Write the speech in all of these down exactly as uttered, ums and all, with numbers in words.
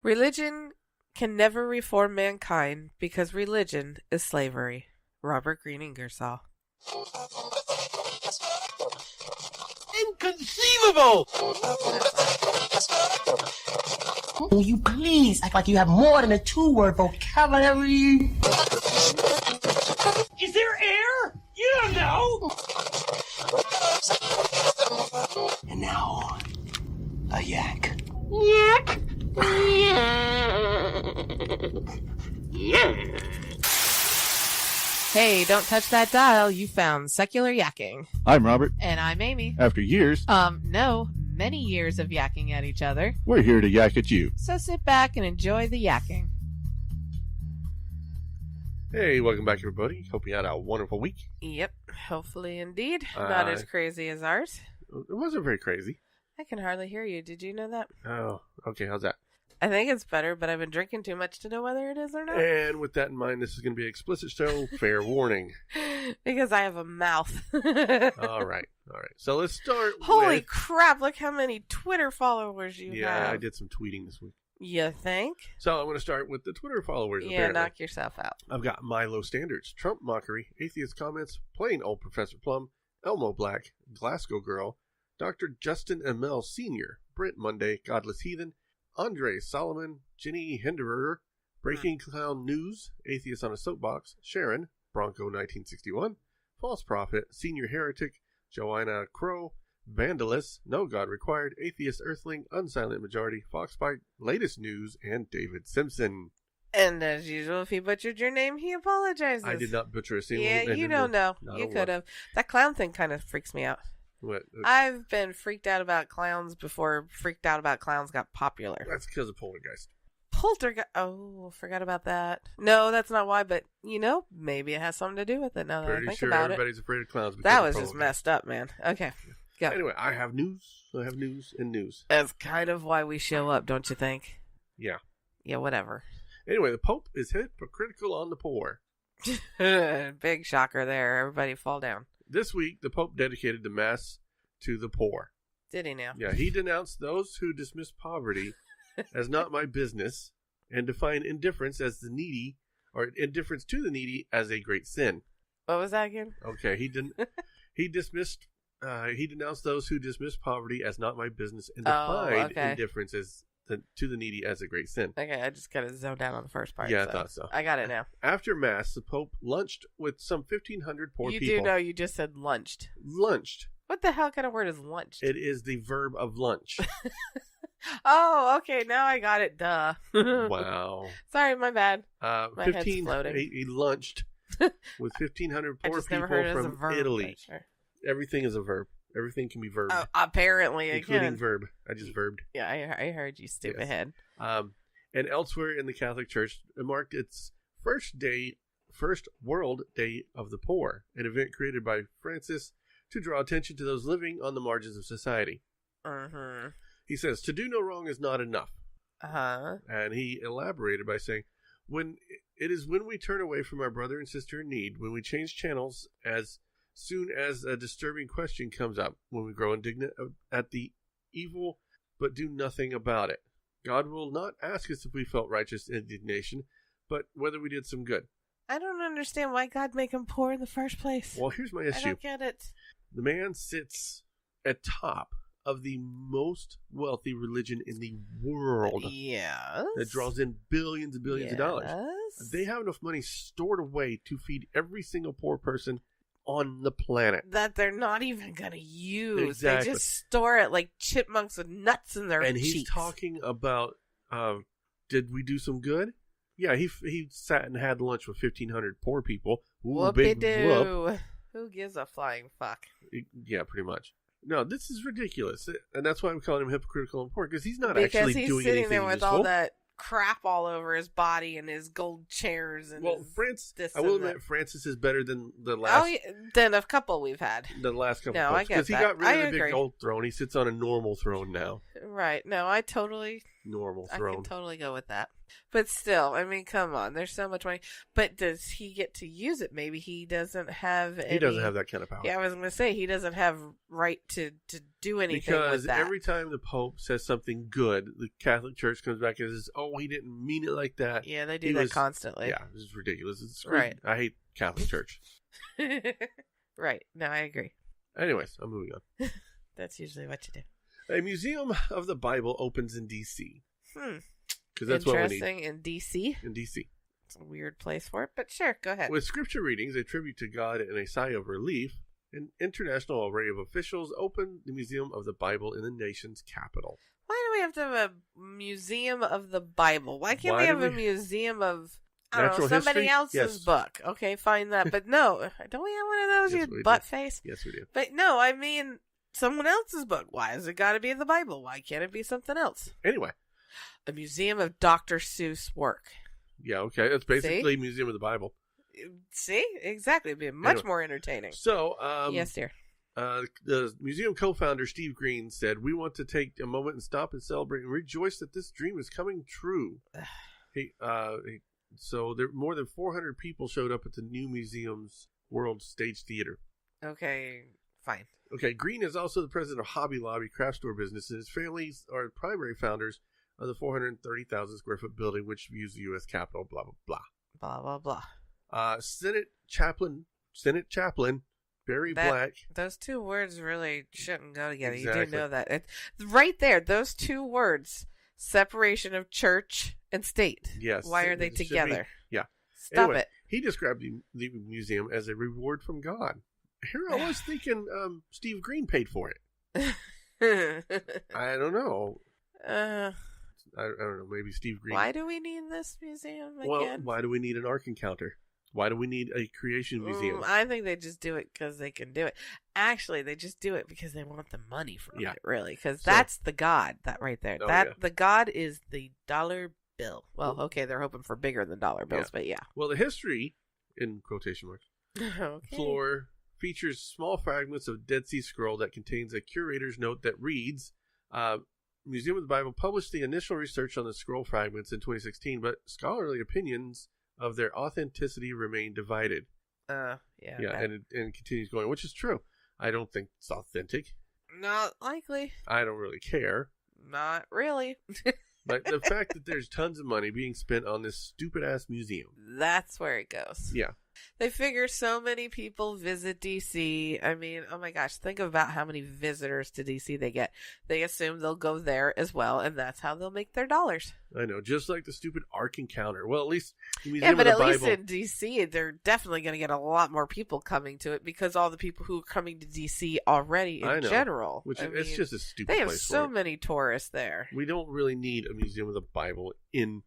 Religion can never reform mankind because religion is slavery. Robert Greene Ingersoll. Inconceivable! Will you please act like you have more than a two-word vocabulary? Is there air? You don't know! And now, a yak. Yak! Hey, don't touch that dial. You found Secular Yakking. I'm Robert. And I'm Amy. After years, Um, no, many years of yakking at each other. we're here to yak at you. So sit back and enjoy the yakking. Hey, welcome back, everybody. Hope you had a wonderful week. Yep, hopefully indeed. Uh, Not as crazy as ours. It wasn't very crazy. I can hardly hear you. Did you know that? Oh, okay. How's that? I think it's better, but I've been drinking too much to know whether it is or not. And with that in mind, this is going to be an explicit show. Fair warning. Because I have a mouth. All right. All right. So let's start Holy with... crap, look how many Twitter followers you Yeah, have. I did some tweeting this week. You think? So I'm going to start with the Twitter followers, Yeah, apparently. knock yourself out. I've got Milo Standards, Trump Mockery, Atheist Comments, Plain Old Professor Plum, Elmo Black, Glasgow Girl, Doctor Justin Emel Senior, Brent Monday, Godless Heathen, Andre Solomon, Jenny Hinderer, Breaking Clown News, Atheist on a Soapbox, Sharon, Bronco nineteen sixty-one, False Prophet, Senior Heretic, Joanna Crow, Vandalus, No God Required, Atheist Earthling, Unsilent Majority, Foxbite, Latest News, and David Simpson. And as usual, if he butchered your name, he apologizes. I did not butcher a single Yeah, name. you don't know. Not You a could word. have. That clown thing kind of freaks me out. What? I've been freaked out about clowns before freaked out about clowns got popular. That's because of Poltergeist. Poltergeist. Oh, forgot about that. No, that's not why, but, you know, maybe it has something to do with it now that I Pretty think sure about it. everybody's afraid of clowns. because That of was just Poltergeist. messed up, man. Okay, go. Anyway, I have news. I have news and news. That's kind of why we show up, don't you think? Yeah. Yeah, whatever. Anyway, the Pope is hypocritical on the poor. Big shocker there. Everybody fall down. This week, the Pope dedicated the Mass to the poor. Did he now? Yeah, he denounced those who dismiss poverty as not my business and define indifference as the needy, or indifference to the needy as a great sin. What was that again? Okay, he didn't. he dismissed. Uh, he denounced those who dismiss poverty as not my business and Oh, defined okay. indifference as the, to the needy as a great sin. Okay, I just kind of zoned out on the first part. Yeah, I so thought so. I got it now. After Mass, the Pope lunched with some fifteen hundred poor you people. do know you just said lunched. Lunched. What the hell kind of word is lunched? It is the verb of lunch. Oh, okay, now I got it. Duh. Wow. Sorry, my bad. Uh, My head's fifteen. floating. He, he lunched with fifteen hundred I poor just people never heard it as a from verb. Italy. but sure. Everything is a verb. Everything can be verbed, Oh, apparently, including again. verb. I just verbed. Yeah, I, I heard you, stupid Yes. head. Um, and elsewhere in the Catholic Church, it marked its first day, first World Day of the Poor, an event created by Francis to draw attention to those living on the margins of society. Uh-huh. He says, to do no wrong is not enough. Uh-huh. And he elaborated by saying, when it is when we turn away from our brother and sister in need, when we change channels as soon as a disturbing question comes up, when we grow indignant at the evil but do nothing about it. God will not ask us if we felt righteous indignation, but whether we did some good. I don't understand why God make him poor in the first place. Well, here's my I issue. don't get it. The man sits at top of the most wealthy religion in the world Yes. that draws in billions and billions of dollars. Yes. They have enough money stored away to feed every single poor person on the planet. That they're not even going to use. Exactly. They just store it like chipmunks with nuts in their And he's cheeks. talking about, uh, did we do some good? Yeah, he he sat and had lunch with fifteen hundred poor people. Ooh, big whoop. Whoop-de-doo. Who gives a flying fuck? Yeah, pretty much. No, this is ridiculous. And that's why we call him hypocritical and poor, because he's not Because actually he's doing sitting anything there with useful. all that crap all over his body and his gold chairs and Well, his France, this I will and that. admit, Francis is better than the last Oh, yeah, than a couple we've had. the last couple No, I popes, get because he that. got rid I of the agree. big gold throne. He sits on a normal throne now. Right. No, I totally normal I throne. can totally go with that. But still, I mean, come on. There's so much money. But does he get to use it? Maybe he doesn't have any... He doesn't have that kind of power. Yeah, I was going to say, he doesn't have right to, to do anything because with that. every time the Pope says something good, the Catholic Church comes back and says, oh, he didn't mean it like that. Yeah, they do He that was- constantly. Yeah, this is ridiculous. It's Right. I hate Catholic Church. Right. No, I agree. Anyways, I'm moving on. That's usually what you do. A museum of the Bible opens in D C Hmm. because that's what we need Interesting. In D C? in D C. It's a weird place for it, but sure, go ahead. With scripture readings, a tribute to God, and a sigh of relief, an international array of officials opened the Museum of the Bible in the nation's capital. Why do we have to have a museum of the Bible? Why can't Why we do have a we- museum of, I don't Natural know, somebody history? else's Yes. book? Okay, fine that. But no, don't we have one of those, Yes, you we do. butt face? Yes, we do. But no, I mean someone else's book. Why has it got to be the Bible? Why can't it be something else? Anyway, A museum of Doctor Seuss work. yeah, okay. It's basically Museum of the Bible. See? Exactly. It'd be much Anyway. more entertaining. So, um, yes, dear. Uh, the museum co-founder Steve Green said, "We want to take a moment and stop and celebrate and rejoice that this dream is coming true." he, uh, he, so there more than four hundred people showed up at the new museum's World Stage Theater. Okay, fine. Okay, Green is also the president of Hobby Lobby craft store business, and his families are primary founders of the four hundred thirty thousand square foot building, which views the U S Capitol. Blah blah blah. Blah, blah, blah. Uh, Senate chaplain, Senate chaplain Barry That- Black. Those two words really shouldn't go together. You Exactly. do know that. It, right there, those two words, separation of church and state. Yes. Why are they it should be- together? yeah. Stop Anyway, He described the, the museum as a reward from God. Here I was thinking um, Steve Green paid for it. it. I don't know. uh, I, I don't know. Maybe Steve Green. why do we need this museum again? Well, why do we need an Ark Encounter? Why do we need a creation museum? Mm, I think they just do it because they can do it. Actually, they just do it because they want the money from Yeah. it, really. Because So- that's the god, that right there. Oh, that yeah. The god is the dollar bill. Well, okay, they're hoping for bigger than dollar bills, Yeah. but yeah. Well, the history, in quotation marks, okay. floor features small fragments of Dead Sea Scroll that contains a curator's note that reads, uh, Museum of the Bible published the initial research on the scroll fragments in twenty sixteen, but scholarly opinions of their authenticity remain divided. Uh, yeah. Yeah, that- and it, and it continues going, which is true. I don't think it's authentic. not likely. I don't really care. Not really. But the fact that there's tons of money being spent on this stupid ass museum. That's where it goes. Yeah. They figure so many people visit D C. I mean, oh my gosh, think about how many visitors to D C they get. They assume they'll go there as well, and that's how they'll make their dollars. I know, just like the stupid Ark Encounter. Well, at least the Yeah, Museum but of at the least Bible. in D C, they're definitely going to get a lot more people coming to it because all the people who are coming to D C already in I know, general. Which I is, it's mean, just a stupid they have place so for it. many tourists there. We don't really need a Museum of the Bible in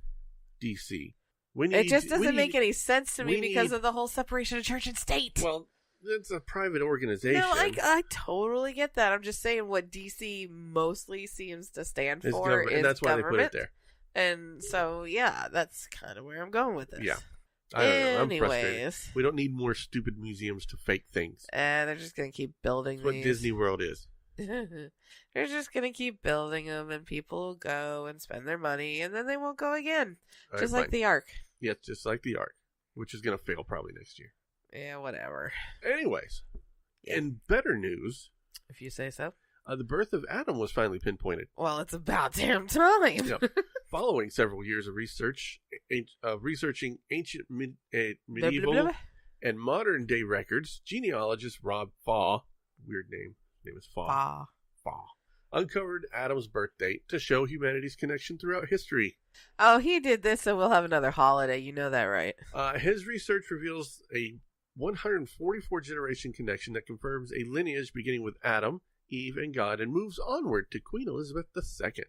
D C. We need, It just we doesn't need- make any sense to me we because need- of the whole separation of church and state. Well, it's a private organization. No, I, I totally get that. I'm just saying what D C mostly seems to stand It's for government, is and that's why government. they put it And so, yeah, that's kind of where I'm going with this. Yeah. there. I don't know. I'm frustrated. Anyways, We don't need more stupid museums to fake things. and they're just going to keep building That's what these. Disney World is. They're just going to keep building them, and people will go and spend their money, and then they won't go again. All Just right, like fine. the Ark. Yeah, just like the Ark, which is going to fail probably next year. Yeah, whatever. Anyways, Yeah. in better news, If you say so. uh, the birth of Adam was finally pinpointed. Well, it's about damn time. Yep. Following several years of research, an- uh, researching ancient mid- uh, medieval Blah, blah, blah. and modern day records, genealogist Rob Faw, weird name, his name is Faw, Ah. Faw, uncovered Adam's birth date to show humanity's connection throughout history. Oh, he did this, so we'll have another holiday. You know that, right? Uh, his research reveals a one hundred forty-four generation connection that confirms a lineage beginning with Adam, Eve, and God, and moves onward to Queen Elizabeth the Second.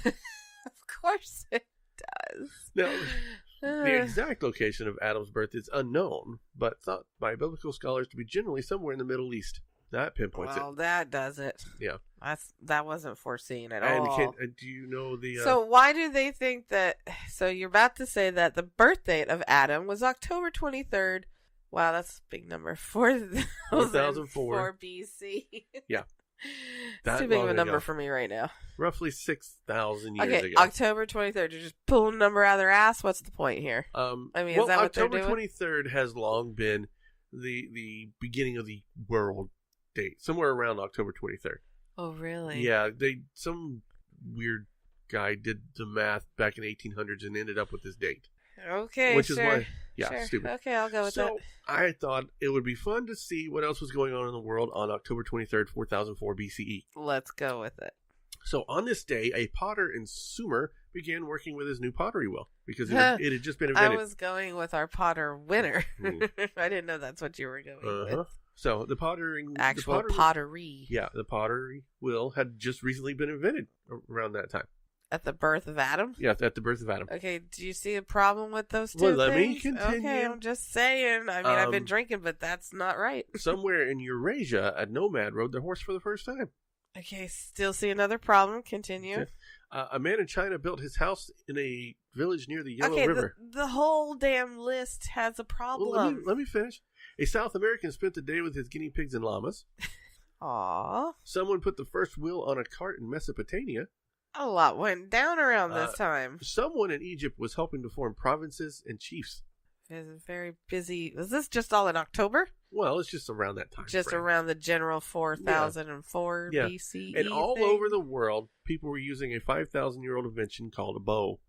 Of course it does. Now, the Uh, exact location of Adam's birth is unknown, but thought by biblical scholars to be generally somewhere in the Middle East. That pinpoints well, that does it. it. Yeah. That's that wasn't foreseen at And all. can, uh, do you know the... Uh, So why do they think that? So you're about to say that the birth date of Adam was October twenty-third. Wow, that's a big number. four thousand four B C. Yeah. It's That too big of long a number ago. for me right now. Roughly six thousand years Okay, ago. October twenty-third. You're just pulling a number out of their ass? What's the point here? Um, I mean, is well, that what they're October doing? twenty-third has long been the the beginning of the world date, somewhere around October twenty-third. Oh, really? Yeah, they some weird guy did the math back in eighteen hundreds and ended up with this date. Okay, Which sure. is why, yeah, Sure. stupid. Okay, I'll go with so that. I thought it would be fun to see what else was going on in the world on October twenty-third, four thousand four B C E. Let's go with it. So on this day, a potter in Sumer began working with his new pottery wheel because it had, it had just been I invented. was going with our Potter winner. Hmm. I didn't know that's what you were going Uh-huh. with. So the pottering, Actual the pottery, pottery. yeah, the pottery wheel had just recently been invented around that time. At the birth of Adam? Yeah, at the birth of Adam. Okay, do you see a problem with those two Well, let me things? continue. Okay, I'm just saying. I mean, I've been Um, drinking, but that's not right. Somewhere in Eurasia, a nomad rode their horse for the first time. Okay, still see another problem. Continue. Okay. Uh, a man in China built his house in a village near the Yellow Okay, the, River. the whole damn list has a Well, problem. let, me, let me finish. A South American spent the day with his guinea pigs and llamas. Aw. Someone put the first wheel on a cart in Mesopotamia. A lot went down around this Uh, time. Someone in Egypt was helping to form provinces and chiefs. It was very busy. Was this just all in October? Well, it's just around that time. Just frame. around the general four thousand four Yeah. B C E. And all thing? over the world, people were using a five thousand year old invention called a bow.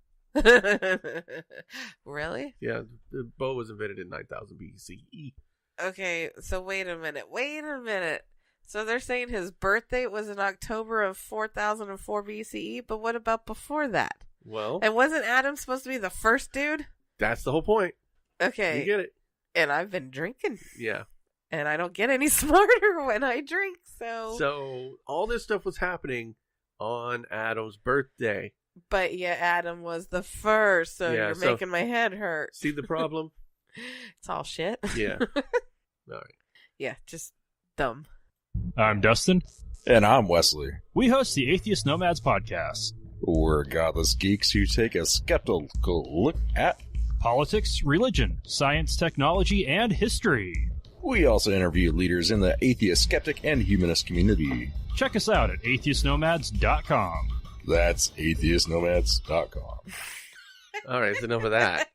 Really? Yeah, the bow was invented in nine thousand B C E. Okay, so wait a minute. Wait a minute. So they're saying his birth date was in October of four thousand four B C E, but what about before that? Well, And wasn't Adam supposed to be the first dude? that's the whole point. Okay. You get it? And I've been drinking. Yeah. And I don't get any smarter when I drink, so. So all this stuff was happening on Adam's birthday. But yeah, Adam was the first, so Yeah, you're so- making my head hurt. See the problem? It's all shit. Yeah. All right. Yeah, just dumb. I'm Dustin. And I'm Wesley. We host the Atheist Nomads podcast. We're godless geeks who take a skeptical look at. Politics, religion, science, technology, and history. We also interview leaders in the atheist, skeptic, and humanist community. Check us out at atheist nomads dot com. That's atheist nomads dot com. All right, it's enough of that.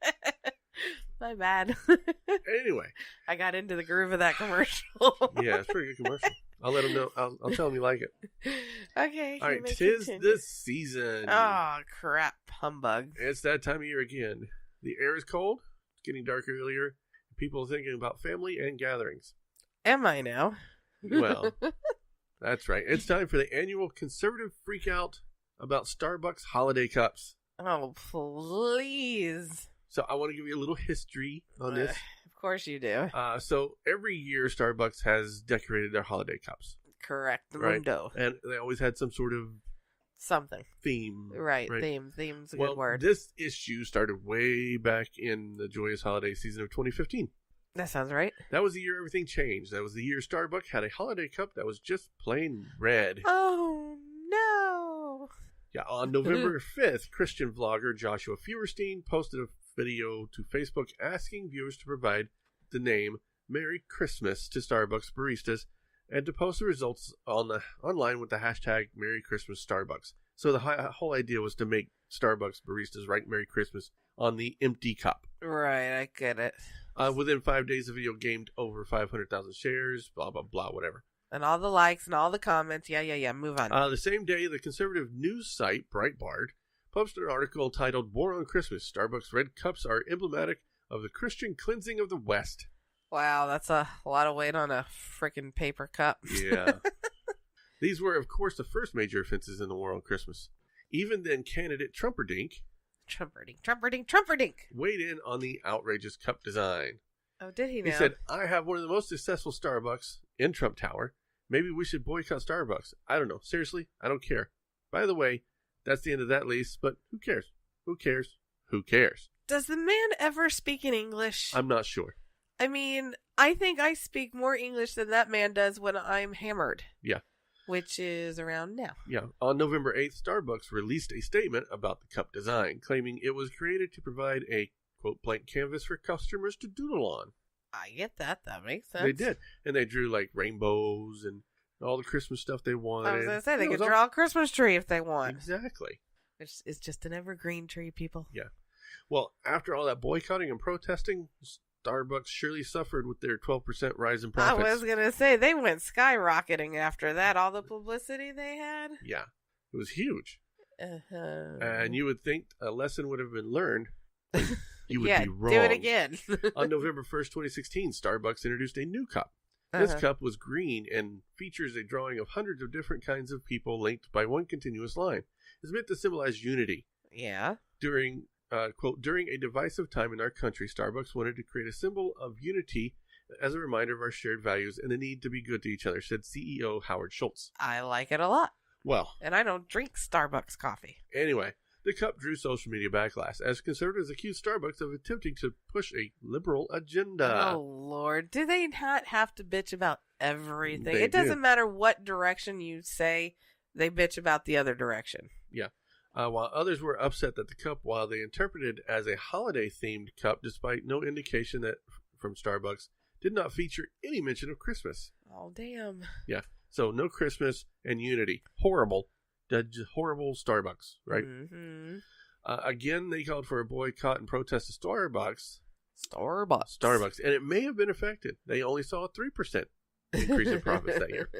My bad. Anyway, I got into the groove of that commercial. yeah, it's a pretty good commercial. I'll let him know. I'll, I'll tell him you like it. Okay. All you right, may tis continue. the season. Oh, crap. Humbug. It's that time of year again. The air is cold. It's getting dark earlier. People are thinking about family and gatherings. Am I now? Well, that's right. It's time for the annual conservative freakout about Starbucks holiday cups. Oh, please. So I want to give you a little history on this. Of course you do. Uh, so every year Starbucks has decorated their holiday cups. Correct. The Right. mundo. And they always had some sort of Something. theme. Right. Theme. Theme's a well, good word. this issue started way back in the joyous holiday season of twenty fifteen. That sounds right. That was the year everything changed. That was the year Starbucks had a holiday cup that was just plain red. Oh, no. Yeah, on November fifth, Christian vlogger Joshua Feuerstein posted a video to Facebook asking viewers to provide the name Merry Christmas to Starbucks baristas and to post the results on the online with the hashtag Merry Christmas Starbucks. So the hi- whole idea was to make Starbucks baristas write Merry Christmas on the empty cup. Right. I get it. Uh, within five days, the video gained over five hundred thousand shares, blah, blah, blah, whatever. And all the likes and all the comments. Yeah, yeah, yeah. Move on. Uh, the same day, the conservative news site Breitbart posted an article titled War on Christmas. Starbucks red cups are emblematic of the Christian cleansing of the West. Wow, that's a lot of weight on a freaking paper cup. Yeah. These were, of course, the first major offenses in the war on Christmas. Even then, candidate Trumperdink Trumperdink, Trumperdink, Trumperdink. weighed in on the outrageous cup design. Oh, did he now? He said, I have one of the most successful Starbucks in Trump Tower. Maybe we should boycott Starbucks. I don't know. Seriously, I don't care. By the way, that's the end of that lease, but who cares? Who cares? Who cares? Does the man ever speak in English? I'm not sure. I mean, I think I speak more English than that man does when I'm hammered. Yeah. Which is around now. Yeah. On November eighth, Starbucks released a statement about the cup design, claiming it was created to provide a, quote, blank canvas for customers to doodle on. I get that. That makes sense. They did. And they drew, like, rainbows and all the Christmas stuff they wanted. I was going to say, they It could was all- draw a Christmas tree if they want. Exactly. Which is just an evergreen tree, people. Yeah. Well, after all that boycotting and protesting, Starbucks surely suffered with their twelve percent rise in I profits. was going to say, they went skyrocketing after that. All the publicity they had. Yeah. It was huge. Uh-huh. And you would think a lesson would have been learned. You would yeah, be wrong. do it again. On November first, twenty sixteen, Starbucks introduced a new cup. This Uh-huh. cup was green and features a drawing of hundreds of different kinds of people linked by one continuous line. It's meant to symbolize unity. Yeah. During, uh, quote, during a divisive time in our country, Starbucks wanted to create a symbol of unity as a reminder of our shared values and the need to be good to each other, said C E O Howard Schultz. I like it a lot. Well, And I don't drink Starbucks coffee. anyway, the cup drew social media backlash as conservatives accused Starbucks of attempting to push a liberal agenda. oh, Lord. Do they not have to bitch about everything? They it doesn't do. matter what direction you say, they bitch about the other direction. Yeah. Uh, while others were upset that the cup, while they interpreted as a holiday-themed cup, despite no indication that from Starbucks, did not feature any mention of Christmas. Oh, damn. Yeah. So no Christmas and unity. Horrible. That j- horrible Starbucks, right? Mm-hmm. Uh, again, they called for a boycott and protest of Starbucks. Starbucks. Starbucks. And it may have been affected. They only saw a three percent increase in profits that year.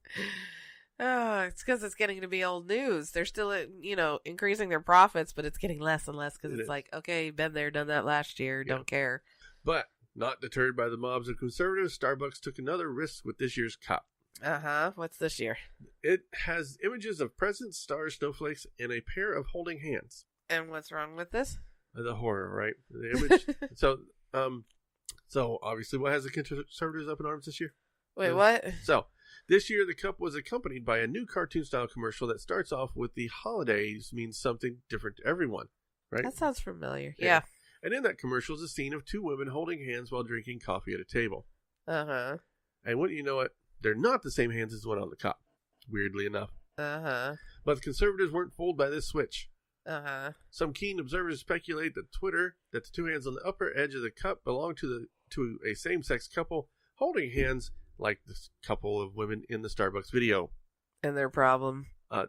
Oh, it's because it's getting to be old news. They're still, uh, you know, increasing their profits, but it's getting less and less because It it's is. like, okay, been there, done that last year, Yeah. don't care. But not deterred by the mobs of conservatives, Starbucks took another risk with this year's cup. Uh huh. What's this year? It has images of presents, stars, snowflakes, and a pair of holding hands. And what's wrong with this? The horror, right? The image. so, um, so obviously, what has the conservatives up in arms this year? Wait, Uh, what? So, this year the cup was accompanied by a new cartoon-style commercial that starts off with the holidays means something different to everyone, right? That sounds familiar. Yeah. Yeah. And in that commercial is a scene of two women holding hands while drinking coffee at a table. Uh huh. And wouldn't you know it, they're not the same hands as the one on the cup, weirdly enough. Uh huh. But the conservatives weren't fooled by this switch. Uh huh. Some keen observers speculate that Twitter that the two hands on the upper edge of the cup belong to the to a same-sex couple holding hands like this couple of women in the Starbucks video. And their problem. Uh,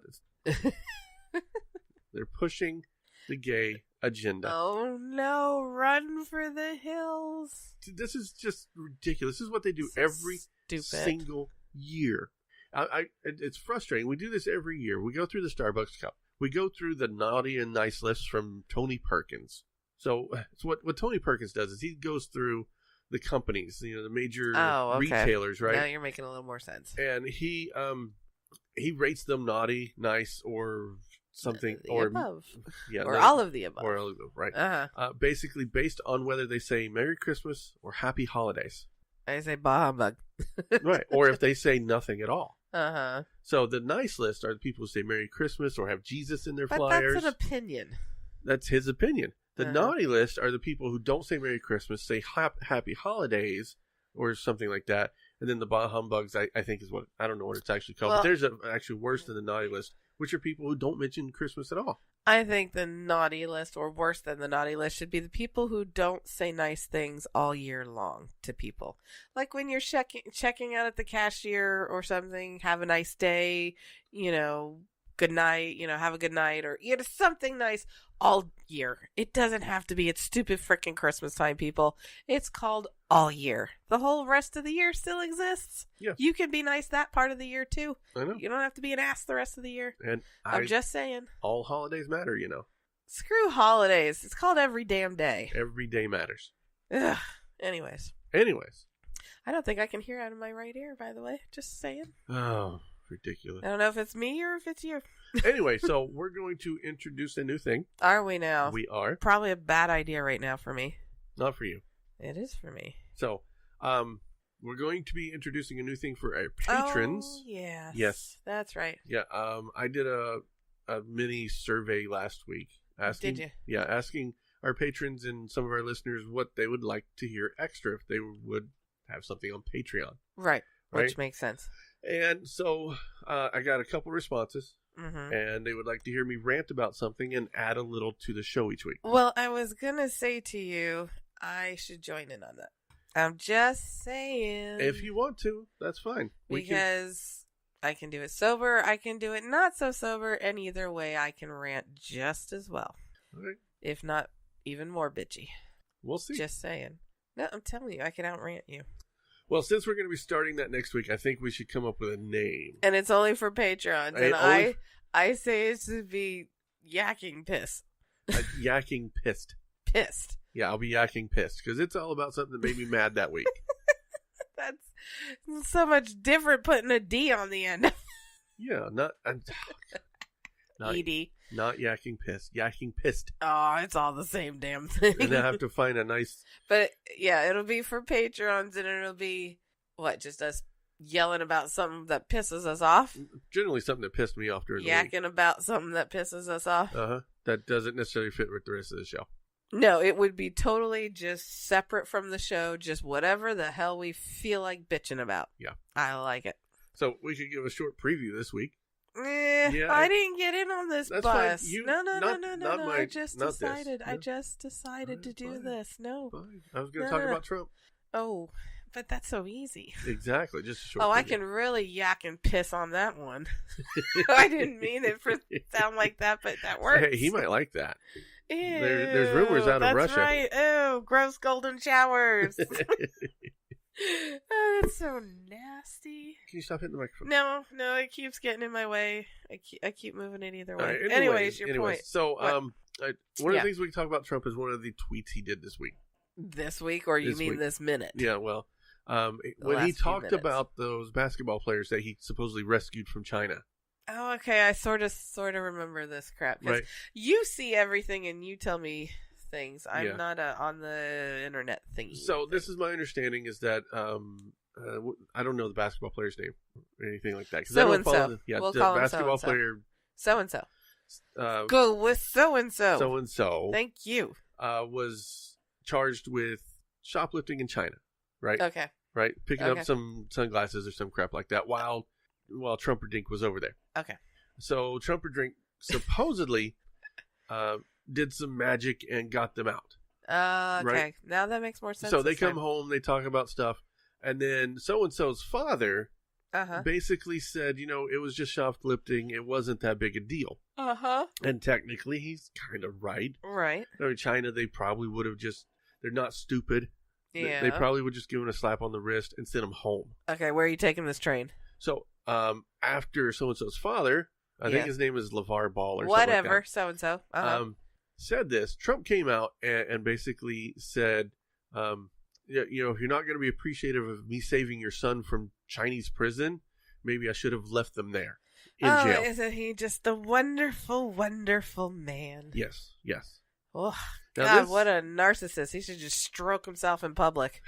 they're pushing the gay agenda. Oh no! Run for the hills. This is just ridiculous. This is what they do So every stupid. single year. I, I, it- it's frustrating. We do this every year. We go through the Starbucks cup. We go through the naughty and nice lists from Tony Perkins. So, so what what Tony Perkins does is he goes through the companies, you know, the major Oh, okay. retailers, right? Now you're making a little more sense. And he um he rates them naughty, nice, or something, The or above. yeah, or no, all of the above. or all of them, right? Uh huh. Uh, basically, based on whether they say Merry Christmas or Happy Holidays, I say bah humbug. right? Or if they say nothing at all. Uh huh. So the nice list are the people who say Merry Christmas or have Jesus in their But flyers. that's an opinion. That's his opinion. The Uh-huh. naughty list are the people who don't say Merry Christmas, say hap- Happy Holidays or something like that. And then the bah humbugs, I, I think, is what I don't know what it's actually called. Well- but there's a, actually worse than the naughty list, which are people who don't mention Christmas at all. I think the naughty list, or worse than the naughty list, should be the people who don't say nice things all year long to people. Like when you're checking checking out at the cashier or something, have a nice day, you know, good night, you know, have a good night, or you know, something nice all year. It doesn't have to be at stupid frickin' Christmas time, people. It's called all year. The whole rest of the year still exists. Yeah. You can be nice that part of the year too. I know. You don't have to be an ass the rest of the year. And I'm I, just saying. all holidays matter, you know. Screw holidays. It's called every damn day. Every day matters. Ugh. Anyways, Anyways. I don't think I can hear out of my right ear, by the way. Just saying. Oh, ridiculous. I don't know if it's me or if it's you. Anyway, so we're going to introduce a new thing. Are we now? We are. Probably a bad idea right now for me. Not for you. It is for me. So, um, we're going to be introducing a new thing for our patrons. Oh, yes. Yes. That's right. Yeah, um, I did a a mini survey last week. Asking, Did you? Yeah, asking our patrons and some of our listeners what they would like to hear extra if they would have something on Patreon. Right. Which Right. makes sense. And so uh, I got a couple responses, Mm-hmm. and they would like to hear me rant about something and add a little to the show each week. Well, I was going to say to you, I should join in on that. I'm just saying. If you want to, that's fine. We can, Because I can do it sober. I can do it not so sober. And either way, I can rant just as well. All right. If not even more bitchy. We'll see. Just saying. No, I'm telling you, I can outrant you. Well, since we're going to be starting that next week, I think we should come up with a name. And it's only for Patreons. Hey, And only- I I say it should be yakking piss. Uh, yakking pissed. Pissed. Yeah, I'll be yakking pissed because it's all about something that made me mad that week. That's so much different putting a D on the end. Yeah, not I'm, not, Ed. not yakking pissed. Yakking pissed. Oh, it's all the same damn thing. And I have to find a nice. But yeah, it'll be for Patreons, and it'll be what, just us yelling about something that pisses us off, Generally, something that pissed me off during the week. yakking about something that pisses us off. Uh huh. That doesn't necessarily fit with the rest of the show. No, it would be totally just separate from the show, just whatever the hell we feel like bitching about. Yeah. I like it. So we could give a short preview this week. Eh, Yeah, I, I- didn't get in on this That's bus. fine. You- no, no, not- no, no, not no, no. my- I just not this. decided. I No. just decided Alright, to do fine. this. No. Fine. I was going to No, talk no. about Trump. Oh, but that's so easy. Exactly. Just a short. Oh, I preview. can really yak and piss on that one. I didn't mean it for sound like that, but that works. Hey, he might like that. Ew, there- there's rumors out of that's Russia. Right. Ew, gross golden showers. Oh, that's so nasty. Can you stop hitting the microphone? No, no, it keeps getting in my way. I keep, I keep moving it either way. All right, anyways, anyways, your anyways, point. So, What? um, I, one of Yeah. the things we can talk about Trump is one of the tweets he did this week. This week, or you This mean week. this minute? Yeah, well, um, The when he last few talked minutes. about those basketball players that he supposedly rescued from China, Oh, okay. I sort of, sort of remember this crap. 'Cause right? you see everything and you tell me things. I'm Yeah. not uh, on the internet thingy. So this is my understanding is that um, uh, w- I don't know the basketball player's name or anything like that. 'cause I So don't and follow so. the- Yeah, We'll the call him basketball so-and-so. player. So and so. Uh, Go with so and so. so and so Thank you. uh, was charged with shoplifting in China, right? Okay. Right, picking Okay. up some sunglasses or some crap like that while while Trumperdink was over there. Okay. So Trumperdink supposedly uh, did some magic and got them out. Uh, okay. Right. Now that makes more sense. So they come home, they talk about stuff, and then so and so's father Uh huh. basically said, you know, it was just shoplifting, it wasn't that big a deal. Uh huh. And technically, he's kind of right. Right. I mean, China, they probably would have just, they're not stupid. They- Yeah. They probably would just give him a slap on the wrist and send him home. Okay. Where are you taking this train? So um, after so and so's father, I Yeah. think his name is LeVar Ball or Whatever. something So and so. like Uh that, huh. um, said this, Trump came out and, and basically said, um, you you know, if you're not going to be appreciative of me saving your son from Chinese prison, maybe I should have left them there in oh, jail. isn't he just a wonderful, wonderful man? Yes, yes. Oh, Now God, this- what a narcissist. He should just stroke himself in public.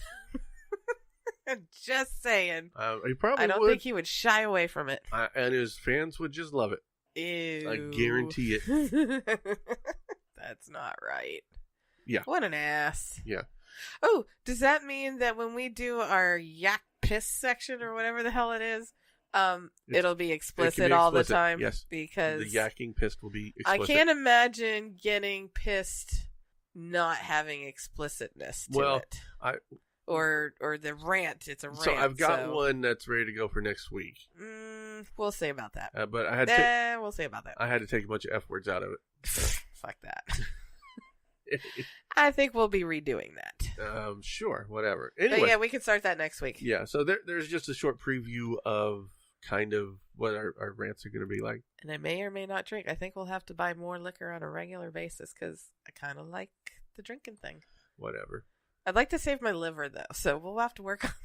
Just saying. Uh, he probably I don't would. think he would shy away from it. Uh, and his fans would just love it. Ew. I guarantee it. That's not right. Yeah. What an ass. Yeah. Oh, does that mean that when we do our yak piss section or whatever the hell it is, um, It's- it'll be explicit be all the explicit, time? yes. Because The yakking pissed will be I explicit. can't imagine getting pissed not having explicitness to Well, it. I Or or the rant. It's a rant. so I've got so- one that's ready to go for next week, Mm, we'll see about that. uh, but I had to Eh, we'll see about that. I had to take a bunch of f words out of Fuck that. it. I think we'll be redoing that. um, sure, whatever. But Anyway, yeah, we can start that next week. yeah. So there, there's just a short preview of kind of what our, our rants are going to be like. And I may or may not drink. I think we'll have to buy more liquor on a regular basis because I kind of like the drinking thing. Whatever. I'd like to save my liver though, so we'll have to work on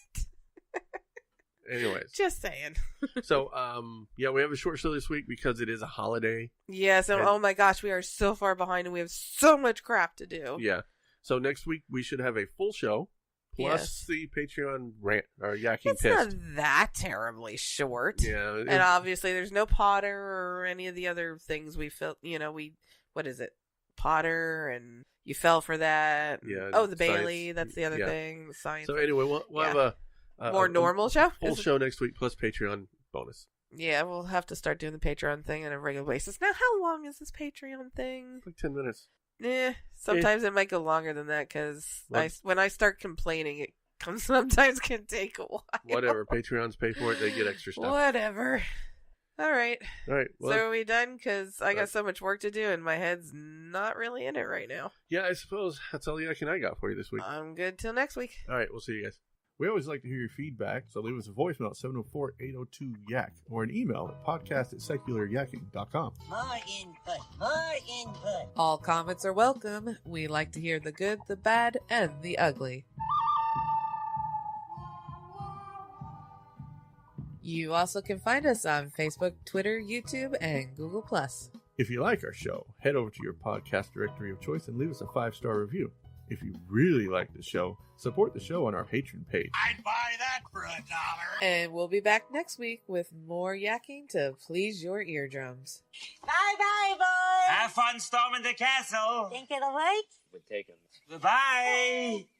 Anyways, Just saying. so um, yeah, we have a short show this week because it is a holiday. Yeah, so And- oh my gosh, we are so far behind and we have so much crap to do. Yeah. So next week we should have a full show plus Yes. the Patreon rant or yakking It's pissed. not that terribly short. Yeah. it- And obviously there's no Potter or any of the other things we felt, you know, we, what is it? Potter and you fell for that. Yeah, Oh, the science. Bailey, that's the other Yeah. thing. The science. so anyway, we'll, we'll have a, a More a normal show? full Is it- show next week plus Patreon bonus. Yeah, we'll have to start doing the Patreon thing on a regular basis. Now, how long is this Patreon thing? Like ten minutes. Eh, sometimes it might go longer than that because Well- I, when I start complaining, it sometimes can take a while. Whatever. Patreons pay for it. They get extra stuff. Whatever. All right. All right. Well, So are we done? Because I got uh, so much work to do and my head's not really in it right now. yeah, I suppose that's all the yakking I got for you this week. I'm good till next week. All right. We'll see you guys. We always like to hear your feedback, so leave us a voicemail at seven oh four, eight oh two, yak or an email at podcast at secular yakking dot com. More input, more input. All comments are welcome. We like to hear the good, the bad, and the ugly. You also can find us on Facebook, Twitter, YouTube, and Google plus. If you like our show, head over to your podcast directory of choice and leave us a five-star review. If you really like the show, support the show on our Patreon page. I'd buy that for a dollar. And we'll be back next week with more yakking to please your eardrums. Bye-bye, boys. Have fun storming the castle. Think it'll work? We're taking. Goodbye.